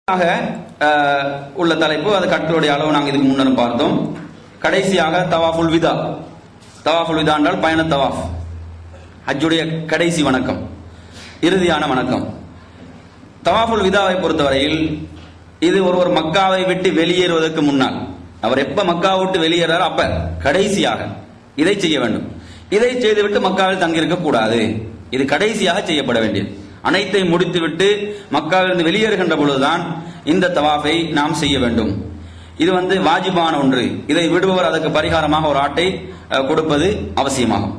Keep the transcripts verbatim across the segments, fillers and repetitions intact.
உள்ள தலைப்பு அது கட்டுடைய அளவு நாங்கள் இதுக்கு முன்னர் பார்த்தோம். கடைசியாக தவாஃபுல் விதா. தவாஃபுல் விதா என்றால் பயண தவாஃப், ஹஜ்ஜுடைய கடைசி வணக்கம், இறுதியான வணக்கம். தவாஃபுல் விதாவை பொறுத்தவரையில் இது ஒருவர் மக்காவை விட்டு வெளியேறுவதற்கு முன்னால், அவர் எப்ப மக்காவை விட்டு வெளியேறாரோ அப்ப கடைசியாக இதை செய்ய வேண்டும். இதை செய்துவிட்டு மக்காவில் தங்கியிருக்க கூடாது. இது கடைசியாக செய்யப்பட வேண்டியது. அனைத்தை முடித்துவிட்டு மக்காவிலிருந்து வெளியேறுகின்ற பொழுதுதான் இந்த தவாஃபை நாம் செய்ய வேண்டும். இது வந்து வாஜிபான ஒன்று. இதை விடுபவர் அதற்கு பரிகாரமாக ஒரு ஆட்டை கொடுப்பது அவசியமாகும்.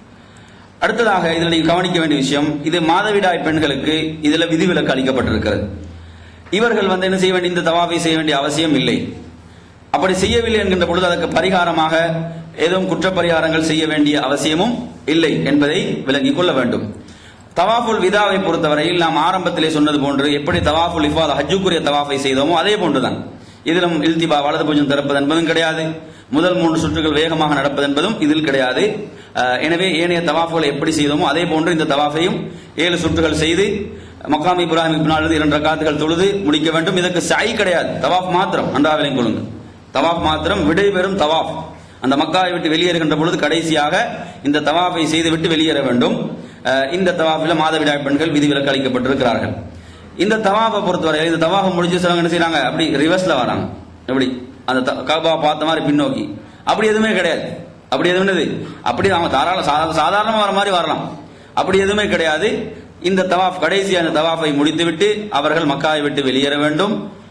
அடுத்ததாக இதில் நீங்கள் கவனிக்க வேண்டிய விஷயம், இது மாதவிடாய் பெண்களுக்கு இதுல விதிவிலக்கு அளிக்கப்பட்டிருக்கிறது. இவர்கள் வந்து என்ன செய்ய வேண்டிய, இந்த தவாஃபை செய்ய வேண்டிய அவசியம் இல்லை. அப்படி செய்யவில்லை என்கின்ற பொழுது அதற்கு பரிகாரமாக ஏதும் குற்றப்பரிகாரங்கள் செய்ய வேண்டிய அவசியமும் இல்லை என்பதை விளங்கிக் கொள்ள வேண்டும். தவாஃபுல் விதாவை பொறுத்தவரையில் நாம் ஆரம்பத்திலே சொன்னது போன்று எப்படி தவாஃபுல் இஃபாதா ஹஜ்ஜுக்குரிய தவாஃபை செய்தோமோ அதே போன்றுதான். இதிலும் இல்திபா வலது பூஜ்யம் திறப்பது என்பதும் கிடையாது, முதல் மூன்று சுற்றுகள் வேகமாக நடப்பது என்பதும் இதில் கிடையாது. எனவே ஏனைய தவாஃபுகளை எப்படி செய்தோமோ அதே போன்று இந்த தவாஃபையும் ஏழு சுற்றுகள் செய்து மக்காம் இப்ராஹிம் பின்னால் இரண்டு ரக்காத்துகள் தொழுது முடிக்க வேண்டும். இதற்கு சை கிடையாது, தவாஃப் மாத்திரம். நன்றாக விளங்கிக் கொள்ளுங்கள், தவாஃப் மாத்திரம், விடைபெறும் தவாஃப். அந்த மக்காவை விட்டு வெளியேறுகின்ற பொழுது கடைசியாக இந்த தவாஃபை செய்துவிட்டு வெளியேற வேண்டும். இந்த தவாஃபில் மாதவிடாய் பெண்கள் விதிவிலக்கு அளிக்கப்பட்டிருக்கிறார்கள். இந்த தவாஃபை பொறுத்தவரை இந்த தவாஃபை முடிஞ்சு சிலவங்க என்ன செய்யறாங்க, அப்படி ரிவர்ஸ்ல வராங்க, எப்படி அந்த கபா பார்த்த மாதிரி பின்னோக்கி. அப்படி எதுவுமே கிடையாது. அப்படி எதுவுமே அப்படி அவங்க தாராள சாதாரணமா வர மாதிரி வரலாம். அப்படி எதுவுமே கிடையாது. இந்த தவாஃப் கடைசியான தவாஃபை முடித்துவிட்டு அவர்கள் மக்காவை விட்டு வெளியேற வேண்டும்.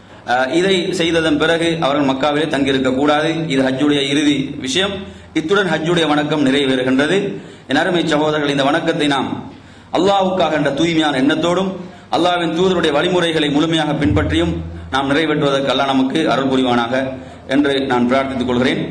இதை செய்ததன் பிறகு அவர்கள் மக்காவிலே தங்கியிருக்க கூடாது. இது ஹஜ்ஜுடைய இறுதி விஷயம். இத்துடன் ஹஜ்ஜுடைய வணக்கம் நிறைவேறுகின்றது. என் அருமை சகோதரர்கள், இந்த வணக்கத்தை நாம் அல்லாஹ்வுக்காக என்ற தூய்மையான எண்ணத்தோடும் அல்லாஹ்வின் தூதருடைய வழிமுறைகளை முழுமையாக பின்பற்றியும் நாம் நிறைவேற்றுவதற்கு அல்லாஹ் நமக்கு அருள் புரிவானாக என்று நான் பிரார்த்தித்துக் கொள்கிறேன்.